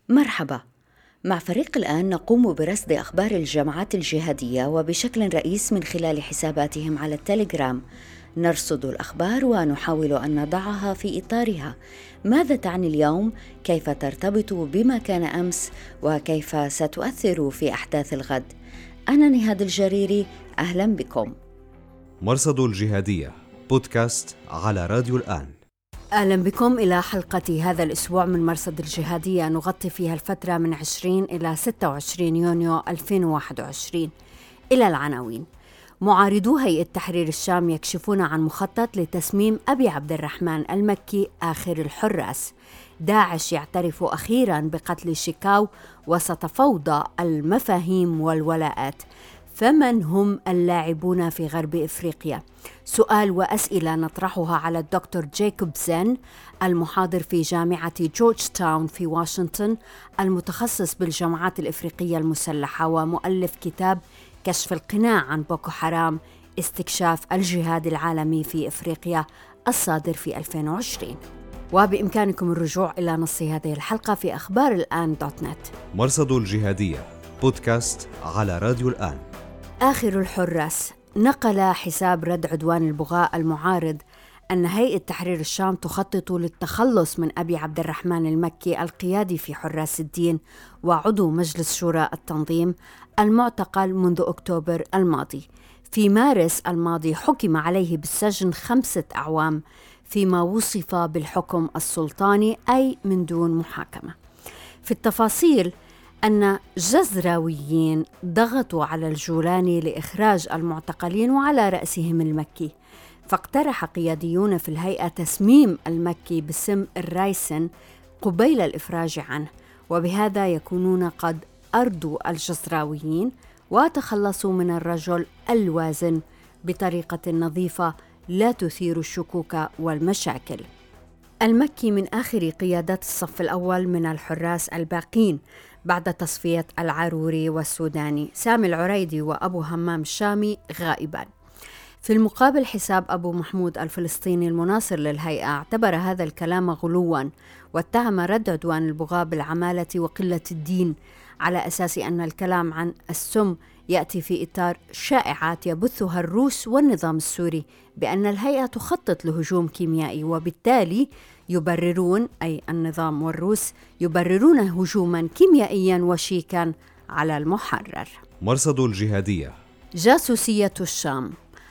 مرحبا. مع فريق الآن نقوم برصد أخبار الجماعات الجهادية وبشكل رئيس من خلال حساباتهم على التليجرام. نرصد الأخبار ونحاول أن نضعها في إطارها. ماذا تعني اليوم؟ كيف ترتبط بما كان أمس؟ وكيف ستؤثر في أحداث الغد؟ أنا نهاد الجريري، أهلا بكم. مرصد الجهادية بودكاست على راديو الآن. أهلا بكم إلى حلقة هذا الأسبوع من مرصد الجهادية، نغطي فيها الفترة من 20 إلى 26 يونيو 2021. إلى العناوين. معارضو هيئة تحرير الشام يكشفون عن مخطط لتسميم أبي عبد الرحمن المكي آخر الحراس. داعش يعترف أخيراً بقتل شيكاو وسط فوضى المفاهيم والولاءات. فمن هم اللاعبون في غرب إفريقيا؟ سؤال وأسئلة نطرحها على الدكتور جايكوب زين، المحاضر في جامعة جورج تاون في واشنطن، المتخصص بالجماعات الإفريقية المسلحة ومؤلف كتاب كشف القناع عن بوكو حرام، استكشاف الجهاد العالمي في إفريقيا، الصادر في 2020. وبإمكانكم الرجوع إلى نص هذه الحلقة في أخبار الآن .نت. مرصد الجهادية بودكاست على راديو الآن. آخر الحراس. نقل حساب رد عدوان البغاء المعارض أن هيئة تحرير الشام تخطط للتخلص من أبي عبد الرحمن المكي القيادي في حراس الدين وعضو مجلس شورى التنظيم المعتقل منذ أكتوبر الماضي. في مارس الماضي حكم عليه بالسجن 5 أعوام فيما وصف بالحكم السلطاني، أي من دون محاكمة. في التفاصيل أن جزراويين ضغطوا على الجولاني لإخراج المعتقلين وعلى رأسهم المكي، فاقترح قياديون في الهيئة تسميم المكي باسم الرايسن قبيل الإفراج عنه، وبهذا يكونون قد أردوا الجزراويين وتخلصوا من الرجل الوازن بطريقة نظيفة لا تثير الشكوك والمشاكل. المكي من آخر قيادات الصف الأول من الحراس الباقين بعد تصفية العروري والسوداني. سامي العريدي وأبو همام الشامي غائبان. في المقابل حساب أبو محمود الفلسطيني المناصر للهيئة اعتبر هذا الكلام غلواً، واتهم رد عدوان البغاء بالعمالة وقلة الدين، على أساس أن الكلام عن السم يأتي في إطار شائعات يبثها الروس والنظام السوري بأن الهيئة تخطط لهجوم كيميائي، وبالتالي يبررون، أي النظام والروس يبررون هجوما كيميائيا وشيكا على المحرر. مرصد الجهادية. جاسوسية الشام.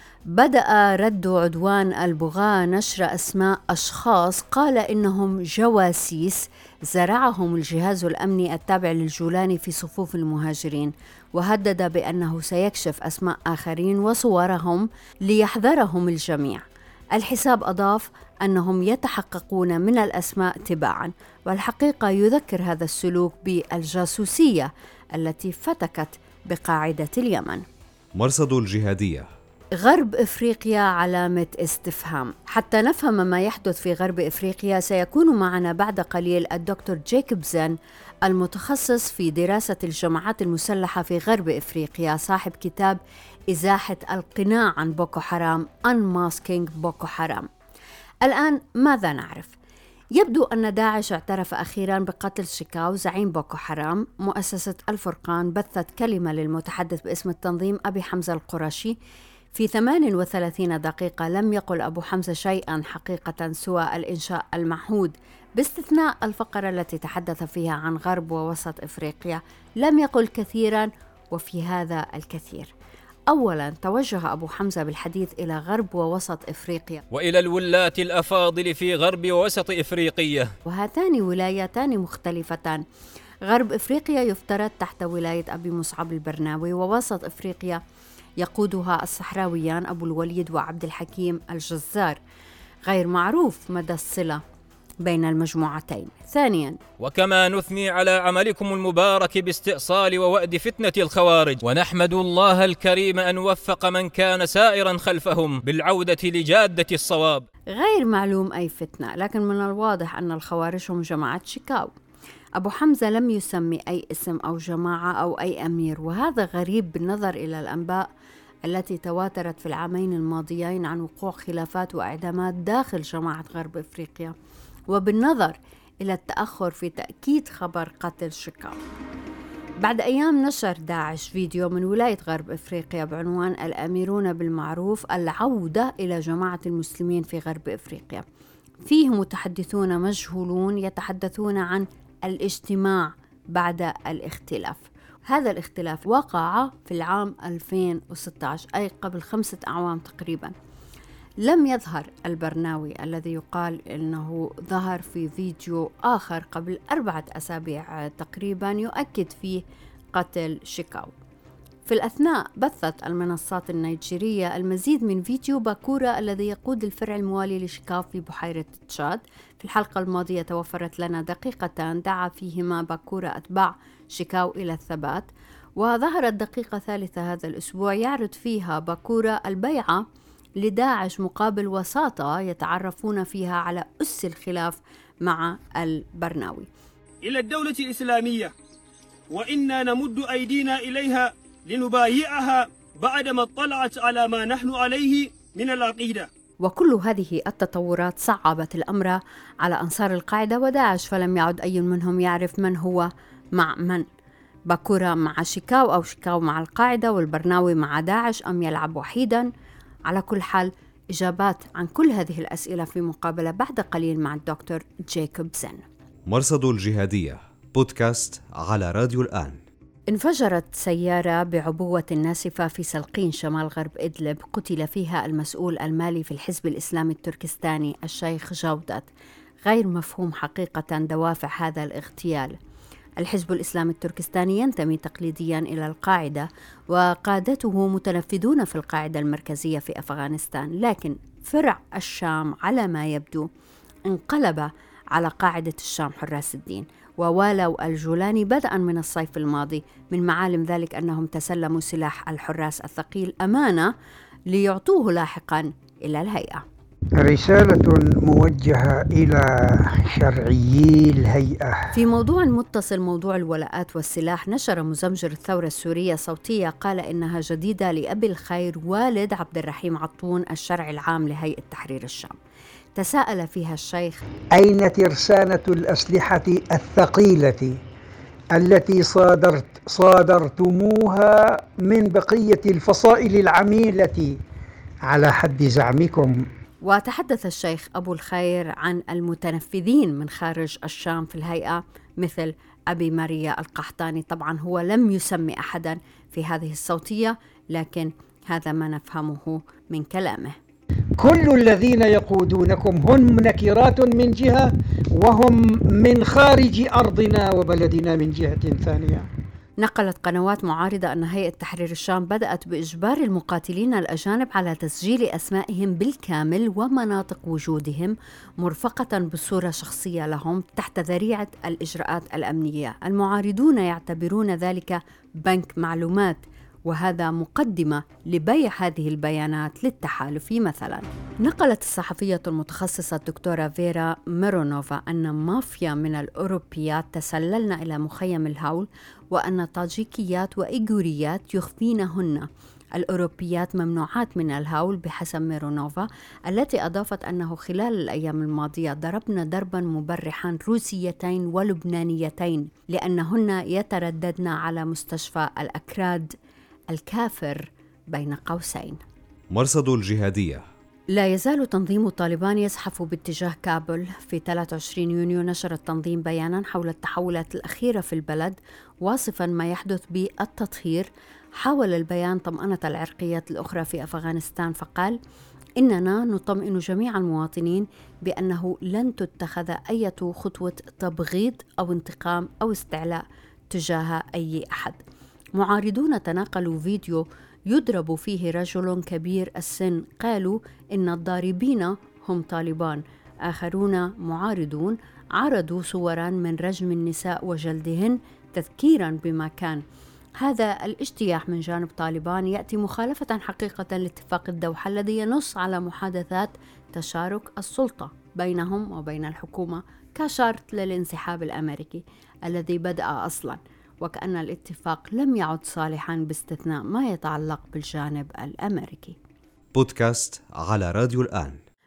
بدأ رد عدوان البغاء نشر أسماء أشخاص قال إنهم جواسيس زرعهم الجهاز الأمني التابع للجولاني في صفوف المهاجرين، وهدد بأنه سيكشف أسماء آخرين وصورهم ليحذرهم الجميع. الحساب أضاف أنهم يتحققون من الأسماء تباعاً، والحقيقة يذكر هذا السلوك بالجاسوسية التي فتكت بقاعدة اليمن. مرصد الجهادية. غرب إفريقيا علامة استفهام. حتى نفهم ما يحدث في غرب إفريقيا سيكون معنا بعد قليل الدكتور جايكوب زين، المتخصص في دراسة الجماعات المسلحة في غرب إفريقيا، صاحب كتاب إزاحة القناع عن بوكو حرام Unmasking بوكو حرام. الآن ماذا نعرف؟ يبدو أن داعش اعترف أخيراً بقتل شيكاو زعيم بوكو حرام. مؤسسة الفرقان بثت كلمة للمتحدث باسم التنظيم أبي حمزة القرشي في 38 دقيقة. لم يقل أبو حمزة شيئاً حقيقة سوى الإنشاء المعهود، باستثناء الفقرة التي تحدث فيها عن غرب ووسط إفريقيا. لم يقل كثيراً، وفي هذا الكثير. أولاً، توجه أبو حمزة بالحديث إلى غرب ووسط إفريقيا وإلى الولاة الأفاضل في غرب ووسط إفريقيا، وهاتان ولايتان مختلفتان. غرب إفريقيا يفترض تحت ولاية أبي مصعب البرناوي، ووسط إفريقيا يقودها الصحراويان أبو الوليد وعبد الحكيم الجزار. غير معروف مدى الصلة بين المجموعتين. ثانياً، وكما نثني على عملكم المبارك باستئصال ووأد فتنة الخوارج، ونحمد الله الكريم أن وفق من كان سائراً خلفهم بالعودة لجادة الصواب. غير معلوم أي فتنة، لكن من الواضح أن الخوارج هم جماعة شيكاو. أبو حمزة لم يسمي أي اسم أو جماعة أو أي أمير، وهذا غريب بالنظر إلى الأنباء التي تواترت في العامين الماضيين عن وقوع خلافات وإعدامات داخل جماعة غرب إفريقيا، وبالنظر إلى التأخر في تأكيد خبر قتل شيكاو. بعد أيام نشر داعش فيديو من ولاية غرب إفريقيا بعنوان الأميرون بالمعروف العودة إلى جماعة المسلمين في غرب إفريقيا. فيه متحدثون مجهولون يتحدثون عن الاجتماع بعد الاختلاف. هذا الاختلاف وقع في العام 2016، أي قبل 5 أعوام تقريبا. لم يظهر البرناوي الذي يقال أنه ظهر في فيديو آخر قبل 4 أسابيع تقريبا يؤكد فيه قتل شيكاو. في الأثناء بثت المنصات النيجيرية المزيد من فيديو باكورا الذي يقود الفرع الموالي لشيكاو في بحيرة تشاد. في الحلقة الماضية توفرت لنا دقيقتان دعا فيهما باكورا أتباع شيكاو إلى الثبات، وظهرت دقيقة ثالثة هذا الأسبوع يعرض فيها باكورا البيعة لداعش مقابل وساطة يتعرفون فيها على أس الخلاف مع البرناوي. إلى الدولة الإسلامية وإنا نمد أيدينا إليها لنبايعها بعدما اطلعت على ما نحن عليه من العقيدة. وكل هذه التطورات صعبت الأمر على أنصار القاعدة وداعش، فلم يعد أي منهم يعرف من هو مع من، باكورا مع شيكاو أو شيكاو مع القاعدة والبرناوي مع داعش، أم يلعب وحيدا. على كل حال إجابات عن كل هذه الأسئلة في مقابلة بعد قليل مع الدكتور جايكوبسن. مرصد الجهادية بودكاست على راديو الآن. انفجرت سيارة بعبوة ناسفة في سلقين شمال غرب إدلب، قتل فيها المسؤول المالي في الحزب الإسلامي التركستاني الشيخ جودت. غير مفهوم حقيقة دوافع هذا الاغتيال. الحزب الإسلامي التركستاني ينتمي تقليديا إلى القاعدة وقادته متنفذون في القاعدة المركزية في أفغانستان، لكن فرع الشام على ما يبدو انقلب على قاعدة الشام حراس الدين، ووالوا الجولاني بدءا من الصيف الماضي. من معالم ذلك أنهم تسلموا سلاح الحراس الثقيل أمانة ليعطوه لاحقا إلى الهيئة. رسالة موجهة إلى شرعيي الهيئة. في موضوع متصل، موضوع الولاءات والسلاح، نشر مزمجر الثورة السورية صوتية قال إنها جديدة لأبي الخير والد عبد الرحيم عطون الشرع العام لهيئة تحرير الشام. تساءل فيها الشيخ: أين ترسانة الأسلحة الثقيلة التي صادرتموها من بقية الفصائل العميلة على حد زعمكم؟ وتحدث الشيخ أبو الخير عن المتنفذين من خارج الشام في الهيئة مثل أبي ماريا القحطاني. طبعا هو لم يسمي أحدا في هذه الصوتية، لكن هذا ما نفهمه من كلامه. كل الذين يقودونكم هم نكرات من جهة وهم من خارج أرضنا وبلدنا من جهة ثانية. نقلت قنوات معارضة أن هيئة تحرير الشام بدأت بإجبار المقاتلين الأجانب على تسجيل أسمائهم بالكامل ومناطق وجودهم مرفقة بصورة شخصية لهم تحت ذريعة الإجراءات الأمنية. المعارضون يعتبرون ذلك بنك معلومات، وهذا مقدمة لبيع هذه البيانات للتحالف مثلا. نقلت الصحفية المتخصصة الدكتورة فيرا ميرونوفا أن مافيا من الأوروبيات تسللن إلى مخيم الهول، وأن طاجيكيات وإيغوريات يخفينهن. الأوروبيات ممنوعات من الهول بحسب ميرونوفا، التي أضافت أنه خلال الأيام الماضية ضربن ضربا مبرحا روسيتين ولبنانيتين لأنهن يترددن على مستشفى الأكراد الكافر بين قوسين. مرصد الجهادية. لا يزال تنظيم طالبان يزحف باتجاه كابول. في 23 يونيو نشر التنظيم بيانا حول التحولات الأخيرة في البلد واصفا ما يحدث بالتطهير. حاول البيان طمأنة العرقيات الأخرى في أفغانستان فقال: إننا نطمئن جميع المواطنين بأنه لن تتخذ أي خطوة تبغيض أو انتقام أو استعلاء تجاه أي أحد. معارضون تناقلوا فيديو يضرب فيه رجل كبير السن، قالوا إن الضاربين هم طالبان. آخرون معارضون عرضوا صورا من رجم النساء وجلدهن تذكيرا بما كان. هذا الاجتياح من جانب طالبان يأتي مخالفة حقيقة لاتفاق الدوحة الذي ينص على محادثات تشارك السلطة بينهم وبين الحكومة كشرط للانسحاب الأمريكي الذي بدأ أصلا، وكأن الاتفاق لم يعد صالحا باستثناء ما يتعلق بالجانب الأمريكي. بودكاست على راديو الآن.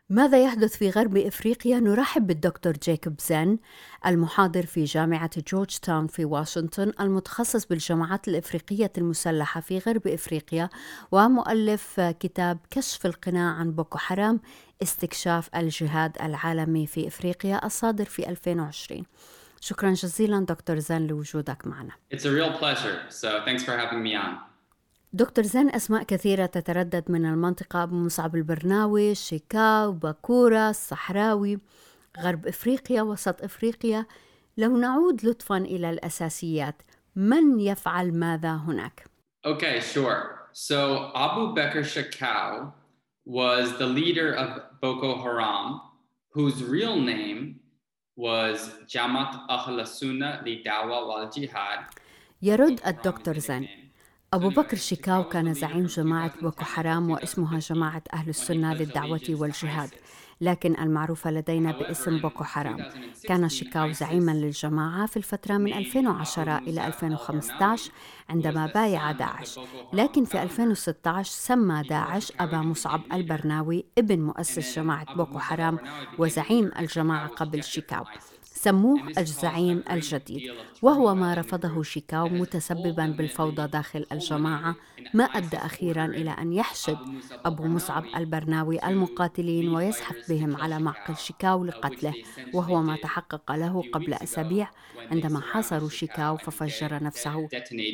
ماذا يحدث في غرب إفريقيا؟ نرحب بالدكتور جايكوب زين، المحاضر في جامعة جورج تاون في واشنطن، المتخصص بالجماعات الإفريقية المسلحة في غرب إفريقيا، ومؤلف كتاب كشف القناع عن بوكو حرام، استكشاف الجهاد العالمي في إفريقيا، الصادر في 2020. شكرا جزيلا دكتور زين لوجودك معنا. It's a real pleasure. So thanks for having me on. دكتور زين، أسماء كثيرة تتردد من المنطقة: أبو مصعب البرناوي، شيكاو، باكورة، الصحراوي، غرب إفريقيا، وسط إفريقيا. لو نعود لطفاً إلى الأساسيات، من يفعل ماذا هناك؟ Okay, sure. So Abu Bakr Shekau was the leader of Boko Haram, whose real name was Jamaat Ahl Sunnah Lidawa wal Jihad. يرد الدكتور زين: أبو بكر شيكاو كان زعيم جماعة بوكو حرام، واسمها جماعة أهل السنة للدعوة والجهاد، لكن المعروفة لدينا باسم بوكو حرام. كان شيكاو زعيما للجماعة في الفترة من 2010 إلى 2015 عندما بايع داعش، لكن في 2016 سمى داعش أبا مصعب البرناوي، ابن مؤسس جماعة بوكو حرام وزعيم الجماعة قبل شيكاو، سموه الزعيم الجديد، وهو ما رفضه شيكاو، متسبباً بالفوضى داخل الجماعة، ما أدى أخيراً إلى أن يحشد أبو مصعب البرناوي المقاتلين ويزحف بهم على معقل شيكاو لقتله، وهو ما تحقق له قبل أسابيع عندما حاصروا شيكاو ففجر نفسه.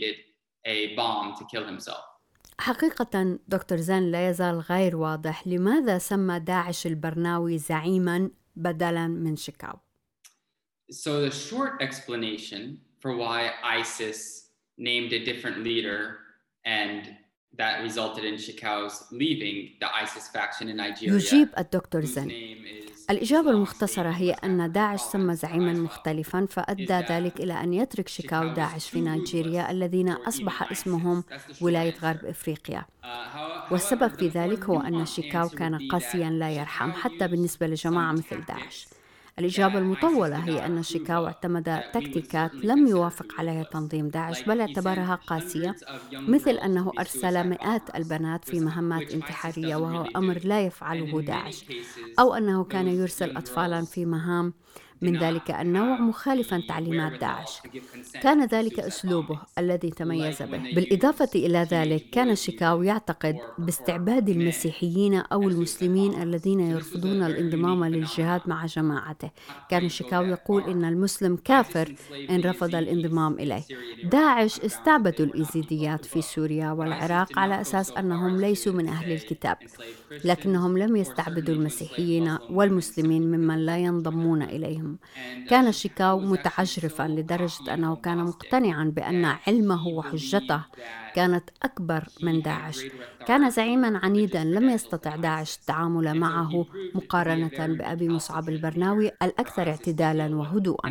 حقيقة دكتور زين، لا يزال غير واضح لماذا سمى داعش البرناوي زعيماً بدلاً من شيكاو. So the short explanation for why ISIS named a different leader and that resulted in Shekau's leaving the ISIS faction in Nigeria. يجيب الدكتور زين: الإجابة المختصرة هي أن داعش سمى زعيما مختلفا، فأدى ذلك إلى أن يترك شيكاو داعش في نيجيريا الذين أصبح اسمهم ولاية غرب إفريقيا. والسبب في ذلك هو أن شيكاو كان قاسيا لا يرحم حتى بالنسبة لجماعة مثل داعش. الإجابة المطولة هي أن شيكاو اعتمد تكتيكات لم يوافق عليها تنظيم داعش، بل اعتبرها قاسية، مثل أنه أرسل مئات البنات في مهمات انتحارية، وهو أمر لا يفعله داعش، أو أنه كان يرسل أطفالاً في مهام من ذلك النوع مخالفاً تعليمات داعش. كان ذلك أسلوبه الذي تميز به. بالإضافة إلى ذلك، كان شيكاو يعتقد باستعباد المسيحيين أو المسلمين الذين يرفضون الانضمام للجهاد مع جماعته. كان شيكاو يقول إن المسلم كافر إن رفض الانضمام إليه. داعش استعبدوا الإيزيديات في سوريا والعراق على أساس أنهم ليسوا من أهل الكتاب، لكنهم لم يستعبدوا المسيحيين والمسلمين ممن لا ينضمون إليهم. كان شيكاو متعجرفاً لدرجة أنه كان مقتنعاً بأن علمه وحجته كانت أكبر من داعش. كان زعيماً عنيداً لم يستطع داعش التعامل معه مقارنة بأبي مصعب البرناوي الأكثر اعتدالاً وهدوءاً.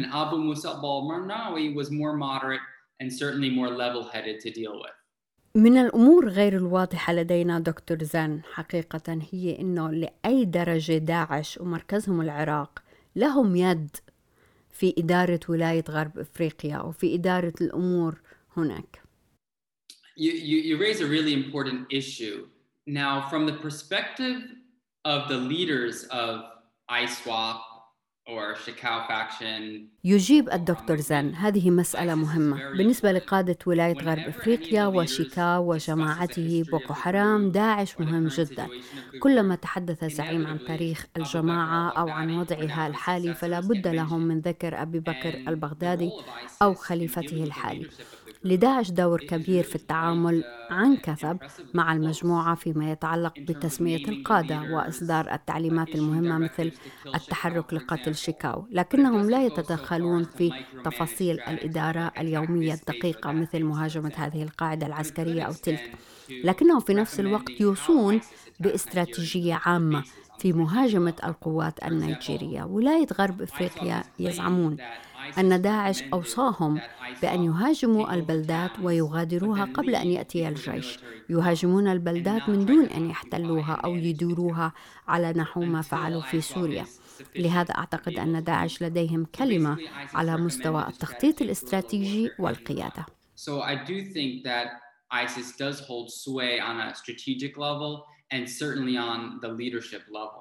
من الأمور غير الواضحة لدينا دكتور زين حقيقة هي أنه لأي درجة داعش ومركزهم العراق لهم يد في إدارة ولاية غرب إفريقيا وفي إدارة الأمور هناك. You raise a really important issue. Now, from the perspective of the leaders of ISWAP or Shekau faction. يجيب الدكتور زين: هذه مسألة مهمة بالنسبة لقادة ولاية غرب إفريقيا وشيكاو وجماعته بوكو حرام. داعش مهم جدا. كلما تحدث زعيم عن تاريخ الجماعة أو عن وضعها الحالي فلا بد لهم من ذكر أبي بكر البغدادي أو خليفته الحالي. لداعش دور كبير في التعامل عن كثب مع المجموعة فيما يتعلق بتسمية القادة وإصدار التعليمات المهمة مثل التحرك لقتل شيكاو، لكنهم لا يتدخلون في تفاصيل الإدارة اليومية الدقيقة مثل مهاجمة هذه القاعدة العسكرية أو تلك، لكنهم في نفس الوقت يوصون باستراتيجية عامة في مهاجمة القوات النيجيرية. ولاية غرب إفريقيا يزعمون أن داعش أوصاهم بأن يهاجموا البلدات ويغادروها قبل أن يأتي الجيش. يهاجمون البلدات من دون أن يحتلوها أو يديروها على نحو ما فعلوا في سوريا. لهذا أعتقد أن داعش لديهم كلمة على مستوى التخطيط الاستراتيجي والقيادة. So I do think that ISIS does hold sway on a strategic level and certainly on the leadership level.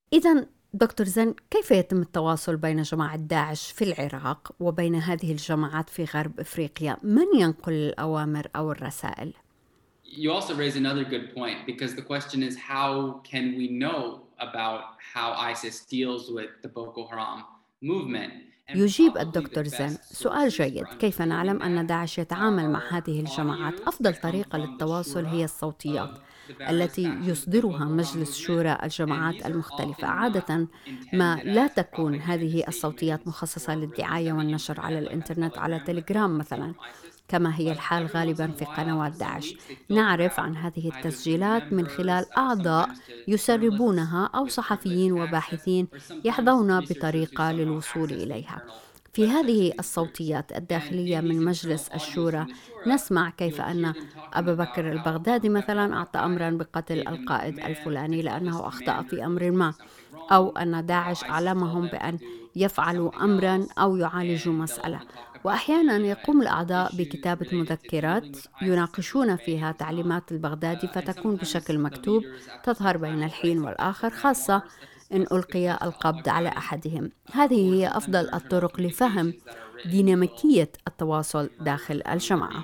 إذن دكتور زن، كيف يتم التواصل بين جماعة داعش في العراق وبين هذه الجماعات في غرب إفريقيا؟ من ينقل الأوامر أو الرسائل؟ You also raise another good point, because the question is, how can we know about how ISIS deals with the Boko Haram movement? يجيب الدكتور زن: سؤال جيد. كيف نعلم أن داعش يتعامل مع هذه الجماعات؟ أفضل طريقة للتواصل هي الصوتيات التي يصدرها مجلس شورى الجماعات المختلفة. عادة ما لا تكون هذه الصوتيات مخصصة للدعاية والنشر على الإنترنت، على تليجرام مثلا، كما هي الحال غالبا في قنوات داعش. نعرف عن هذه التسجيلات من خلال أعضاء يسربونها أو صحفيين وباحثين يحظون بطريقة للوصول إليها. في هذه الصوتيات الداخلية من مجلس الشورى نسمع كيف أن أبا بكر البغدادي مثلا أعطى أمرا بقتل القائد الفلاني لأنه أخطأ في أمر ما، أو أن داعش أعلمهم بأن يفعلوا أمرا أو يعالجوا مسألة. وأحيانا يقوم الأعضاء بكتابة مذكرات يناقشون فيها تعليمات البغدادي، فتكون بشكل مكتوب تظهر بين الحين والآخر، خاصة إن ألقي القبض على أحدهم. هذه هي أفضل الطرق لفهم ديناميكية التواصل داخل الجماعة.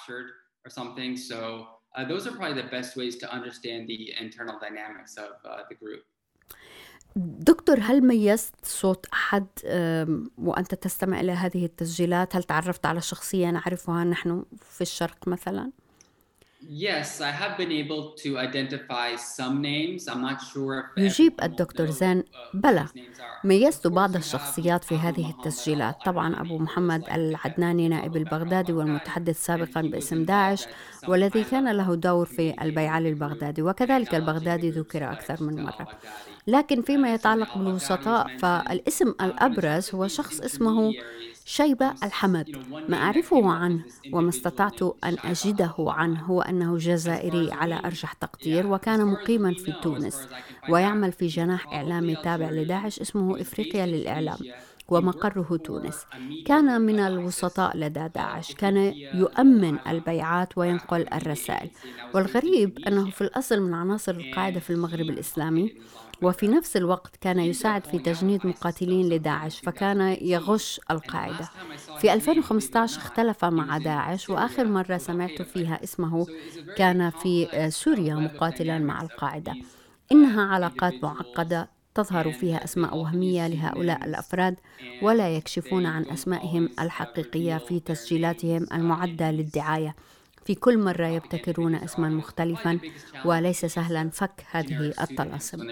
Those are probably the best ways to understand the internal dynamics of the group. دكتور، هل ميزت صوت أحد وأنت تستمع إلى هذه التسجيلات؟ هل تعرفت على شخصية نعرفها نحن في الشرق مثلا؟ Yes, I have been able to identify some names. I'm not sure if يجيب الدكتور زين: بلى، ميزت بعض الشخصيات في هذه التسجيلات. طبعا أبو محمد العدناني نائب البغدادي والمتحدث سابقا باسم داعش، والذي كان له دور في البيعة للبغدادي، وكذلك البغدادي ذكر أكثر من مرة. لكن فيما يتعلق بالوسطاء، فالاسم الأبرز هو شخص اسمه شيبة الحمد. ما أعرفه عنه وما استطعت أن أجده عنه هو أنه جزائري على أرجح تقدير، وكان مقيما في تونس ويعمل في جناح إعلامي تابع لداعش اسمه إفريقيا للإعلام، ومقره تونس. كان من الوسطاء لدى داعش، كان يؤمن البيعات وينقل الرسائل. والغريب أنه في الأصل من عناصر القاعدة في المغرب الإسلامي، وفي نفس الوقت كان يساعد في تجنيد مقاتلين لداعش، فكان يغش القاعدة. في 2015 اختلف مع داعش، وآخر مرة سمعت فيها اسمه كان في سوريا مقاتلا مع القاعدة. إنها علاقات معقدة تظهر فيها أسماء وهمية لهؤلاء الأفراد، ولا يكشفون عن أسمائهم الحقيقية في تسجيلاتهم المعدة للدعاية. في كل مرة يبتكرون اسما مختلفا، وليس سهلا فك هذه الطلاسم.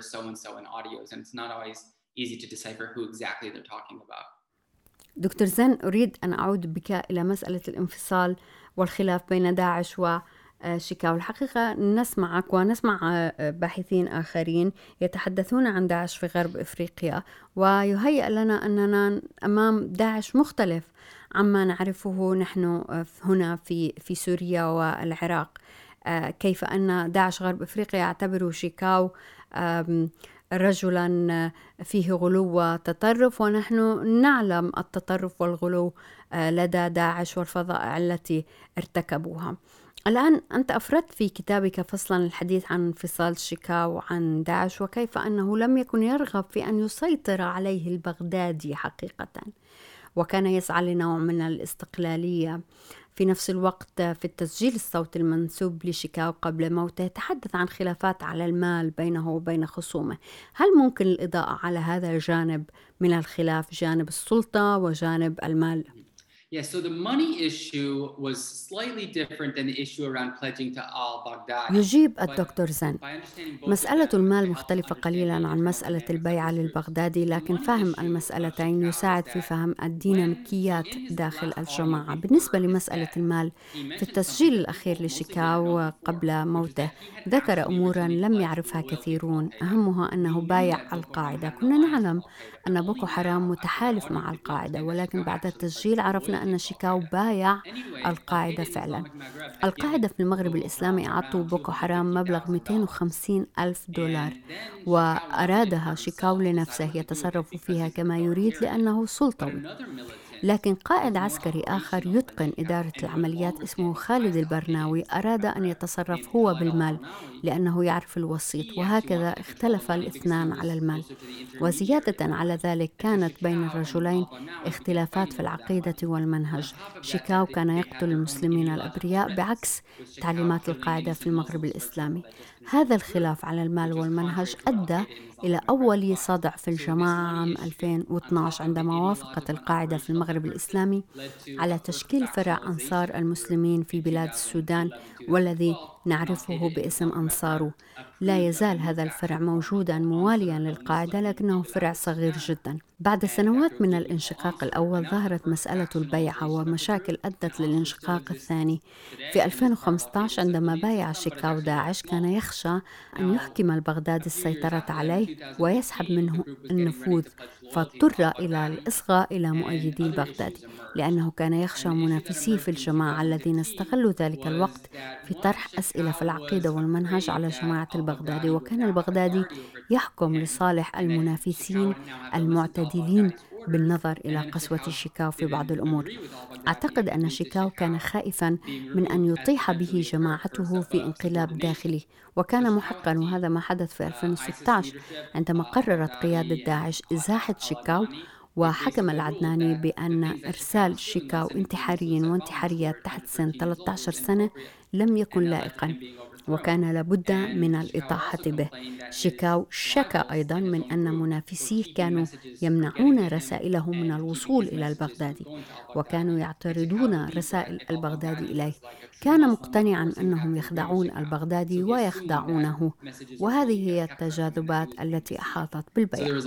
دكتور زين، أريد أن أعود بك إلى مسألة الانفصال والخلاف بين داعش وشيكاو. الحقيقة نسمعك ونسمع باحثين آخرين يتحدثون عن داعش في غرب إفريقيا، ويهيأ لنا أننا أمام داعش مختلف عما نعرفه نحن هنا في سوريا والعراق. كيف أن داعش غرب إفريقيا يعتبر شيكاو رجلا فيه غلو وتطرف، ونحن نعلم التطرف والغلو لدى داعش والفظائع التي ارتكبوها. الآن أنت أفردت في كتابك فصلا الحديث عن انفصال شيكاو عن داعش، وكيف أنه لم يكن يرغب في أن يسيطر عليه البغدادي حقيقة، وكان يسعى لنوع من الاستقلالية. في نفس الوقت في التسجيل الصوتي المنسوب لشيكاو قبل موته يتحدث عن خلافات على المال بينه وبين خصومه. هل ممكن الإضاءة على هذا الجانب من الخلاف، جانب السلطة وجانب المال؟ Yeah, so the money issue was slightly different than the issue around pledging to al-Baghdadi. يجيب الدكتور زين: مسألة المال مختلفة قليلا عن مسألة البيعة للبغدادي، لكن فهم المسألتين يساعد في فهم الديناميكيات داخل الجماعة. بالنسبة لمسألة المال، في التسجيل الأخير لشيكاو قبل موته ذكر أمورا لم يعرفها كثيرون، أهمها أنه بايع القاعدة. كنا نعلم أن بوكو حرام متحالف مع القاعدة، ولكن بعد التسجيل عرفنا أن شيكاو بايع القاعدة فعلا. القاعدة في المغرب الإسلامي أعطوا بوكو حرام مبلغ 250,000 دولار، وأرادها شيكاو لنفسه يتصرف فيها كما يريد لأنه سلطوي. لكن قائد عسكري آخر يتقن إدارة العمليات اسمه خالد البرناوي أراد أن يتصرف هو بالمال لأنه يعرف الوسيط، وهكذا اختلف الاثنان على المال. وزيادة على ذلك كانت بين الرجلين اختلافات في العقيدة والمنهج. شيكاو كان يقتل المسلمين الأبرياء بعكس تعليمات القاعدة في المغرب الإسلامي. هذا الخلاف على المال والمنهج أدى إلى أول صدع في الجماعة عام 2012 عندما وافقت القاعدة في المغرب الإسلامي على تشكيل فرع أنصار المسلمين في بلاد السودان، والذي نعرفه باسم أنصارو. لا يزال هذا الفرع موجودا مواليا للقاعدة، لكنه فرع صغير جدا. بعد سنوات من الانشقاق الأول ظهرت مسألة البيعة، ومشاكل أدت للانشقاق الثاني. في 2015 عندما بايع شيكاو داعش كان يخشى أن يحكم البغدادي السيطرة عليه ويسحب منه النفوذ، فاضطر إلى الإصغاء إلى مؤيدي البغدادي، لأنه كان يخشى منافسيه في الجماعة الذين استغلوا ذلك الوقت في طرح أسئلة في العقيدة والمنهج على جماعة البغدادي. وكان البغدادي يحكم لصالح المنافسين المعتدلين بالنظر إلى قسوة شيكاو في بعض الأمور. أعتقد أن شيكاو كان خائفا من أن يطيح به جماعته في انقلاب داخلي، وكان محقا، وهذا ما حدث في 2016 عندما قررت قيادة داعش إزاحة شيكاو، وحكم العدناني بأن إرسال شيكاو انتحاريين وانتحاريات تحت سن 13 سنة لم يكن لائقا، وكان لابد من الإطاحة به. شيكاو شكى أيضا من أن منافسيه كانوا يمنعون رسائله من الوصول إلى البغدادي، وكانوا يعترضون رسائل البغدادي إليه. كان مقتنعا أنهم يخدعون البغدادي ويخدعونه، وهذه هي التجاذبات التي أحاطت بالبيع.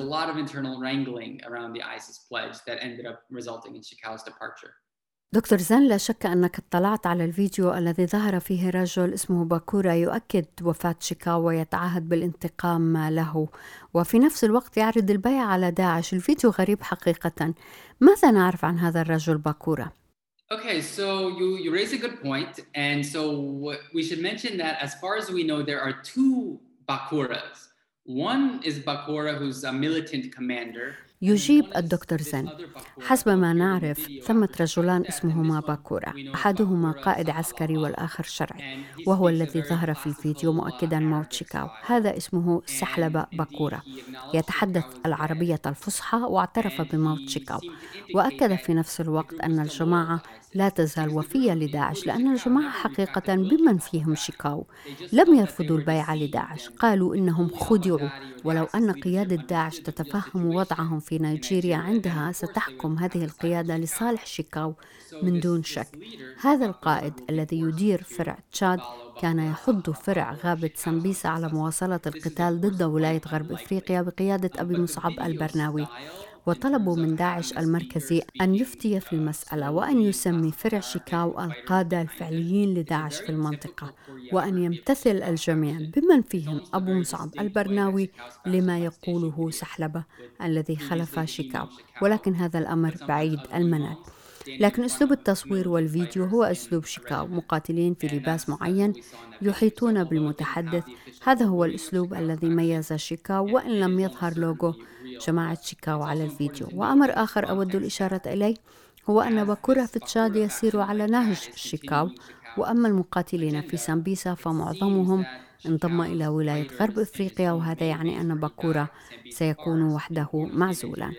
دكتور زن، لا شك أنك اطلعت على الفيديو الذي ظهر فيه رجل اسمه باكورا يؤكد وفاة شيكاو ويتعهد بالانتقام له، وفي نفس الوقت يعرض البيع على داعش. الفيديو غريب حقيقة. ماذا نعرف عن هذا الرجل باكورا؟ Okay, so you raise a good point, and so we should mention that as far as we know, there are two Bakuras. One is Bakura, who's a militant commander. يجيب الدكتور زن: حسب ما نعرف ثمة رجلان اسمهما باكورا، أحدهما قائد عسكري والآخر شرعي، وهو الذي ظهر في الفيديو مؤكدا موت شيكاو. هذا اسمه سحلبة باكورا، يتحدث العربية الفصحى واعترف بموت شيكاو، وأكد في نفس الوقت أن الجماعة لا تزال وفية لداعش، لأن الجماعة حقيقة بمن فيهم شيكاو لم يرفضوا البيعة لداعش. قالوا إنهم خدعوا، ولو أن قيادة داعش تتفهم وضعهم في نيجيريا عندها ستحكم هذه القيادة لصالح شيكاو من دون شك. هذا القائد الذي يدير فرع تشاد كان يحض فرع غابة سمبيسا على مواصلة القتال ضد ولاية غرب إفريقيا بقيادة أبي مصعب البرناوي، وطلبوا من داعش المركزي أن يفتي في المسألة وأن يسمي فرع شيكاو القادة الفعليين لداعش في المنطقة، وأن يمتثل الجميع بمن فيهم أبو مصعب البرناوي لما يقوله سحلبة الذي خلف شيكاو. ولكن هذا الأمر بعيد المنال. لكن أسلوب التصوير والفيديو هو أسلوب شيكاو، مقاتلين في لباس معين يحيطون بالمتحدث. هذا هو الأسلوب الذي ميز شيكاو، وإن لم يظهر لوجو جماعة شيكاو على الفيديو. وأمر آخر أود الإشارة إليه هو أن باكورا في تشاد يسير على نهج شيكاو، وأما المقاتلين في سمبيسا فمعظمهم انضم إلى ولاية غرب إفريقيا، وهذا يعني أن باكورا سيكون وحده معزولا.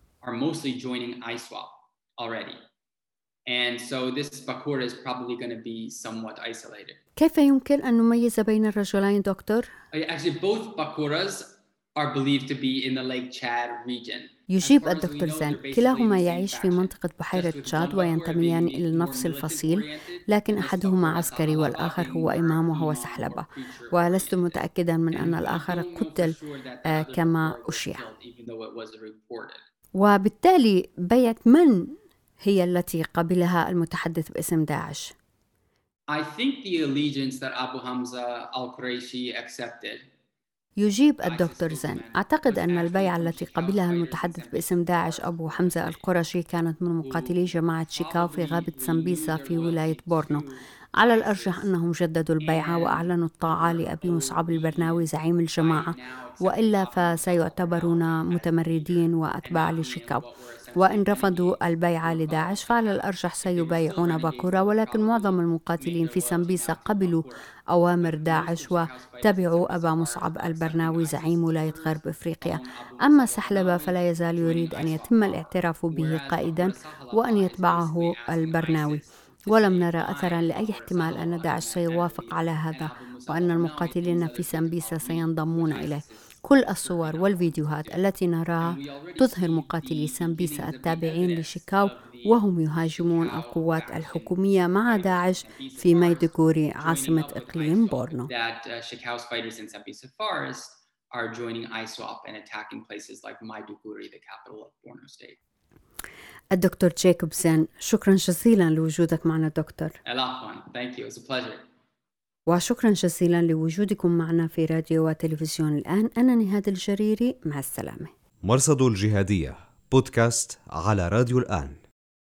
And so this Bakura is probably going to be somewhat isolated. كيف يمكن أن نميز بين الرجلين دكتور؟ Actually, both Bakuras are believed to be in the Lake Chad region. يجيب الدكتور زن: كلاهما يعيش في منطقة بحيرة تشاد وينتميان إلى نفس الفصيل، لكن أحدهما عسكري والآخر هو إمام وهو سحلبة، ولست متأكدا من أن الآخر قتل كما أشيع. وبالتالي بيعة من هي التي قبلها المتحدث باسم داعش؟ I think the allegiance that Abu Hamza al-Qurayshi accepted. يجيب الدكتور زن: أعتقد أن البيعة التي قبلها المتحدث باسم داعش أبو حمزة القرشي كانت من مقاتلي جماعة شيكاو في غابة سمبيسا في ولاية بورنو. على الأرجح أنهم جددوا البيعة وأعلنوا الطاعة لأبي مصعب البرناوي زعيم الجماعة، وإلا فسيعتبرون متمردين وأتباع لشيكاو. وإن رفضوا البيعة لداعش فعلى الأرجح سيبايعون باكورا، ولكن معظم المقاتلين في سمبيسة قبلوا أوامر داعش وتبعوا أبا مصعب البرناوي زعيم ولاية غرب إفريقيا. أما سحلبة فلا يزال يريد أن يتم الاعتراف به قائدا وأن يتبعه البرناوي، ولم نرى أثرا لأي احتمال أن داعش سيوافق على هذا وأن المقاتلين في سمبيسة سينضمون إليه. كل الصور والفيديوهات التي نراها تظهر مقاتلي سمبيسة التابعين لشيكاو وهم يهاجمون القوات الحكومية مع داعش في ميدوغوري عاصمة إقليم بورنو. الدكتور جاكوبسن، شكرا جزيلا لوجودك معنا دكتور. وشكرا جزيلا لوجودكم معنا في راديو وتلفزيون الآن. أنا نهاد الجريري، مع السلامة. مرصد الجهادية بودكاست على راديو الآن.